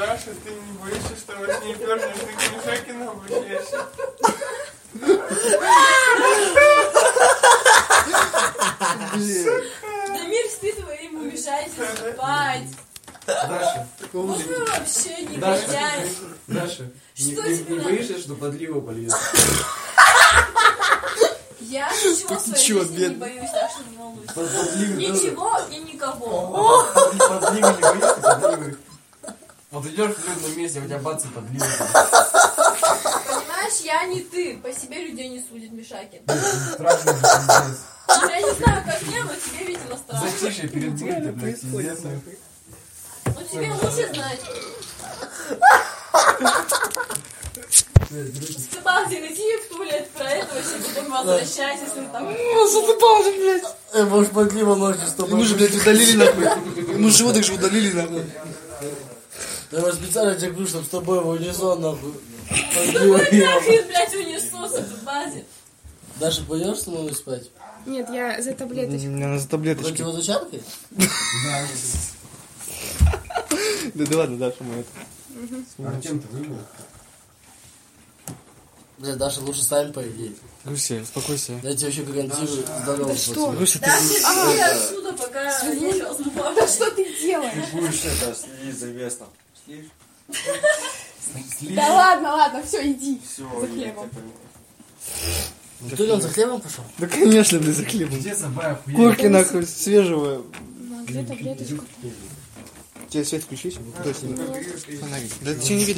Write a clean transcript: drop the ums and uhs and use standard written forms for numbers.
Даша, ты не боишься, что во сне пернешь, ты к Мишакину обращаешься? Дамир спит, вы ему мешаете спать. Даша, Он вообще не Даша, гоняет. Даша, Что не тебе надо? боишься, что подлива польется? Я ничего в своей чё, жизни не бедный? боюсь, так что не волнуйся. Подливы Ничего и никого. Подливы не боишься? Подливы. Вот идешь в людном месте, у тебя бац и подливы. Понимаешь, я не ты. По себе людей не судит Мишакин. Страшно, пиздец. Я не знаю, как мне, но тебе, видимо, страшно. Затишье перед бурей, блядь, пиздец. Ну тебе лучше знать. Ты балдин, иди в туалет про это вообще, потом возвращайся, если там... Что ты балдин, блядь? Может, подлива ночью с тобой. Ему же, блядь, удалили нахуй. Ему животных же удалили нахуй. Я его специально тебе говорю, чтобы с тобой в унисон, нахуй. Ну вы нахрен, блядь, унесос, это базе. Даша, пойдешь со мной спать? Нет, я за таблеточку. Мне за таблеточки. Противозачаткой? Да ладно, Даша, мы это. Артем, ты выбыл? Бля, Даша, лучше с нами поедеть. Гуся, успокойся. Я тебе еще гарантирую здоровье. что? Гуся, ты... Да иди отсюда, пока есть возможность. Да что ты делаешь? Будешь это следить за местом. Следишь? Да ладно, все, иди. Все, За хлебом. Ты он за хлебом пошел? Да, конечно, блядь, за хлебом. Где собака хуя? Курки, нахуй, свежего. Ну, где таблеточку? Тебе свет включить? Фонарик. Да ты что не видно?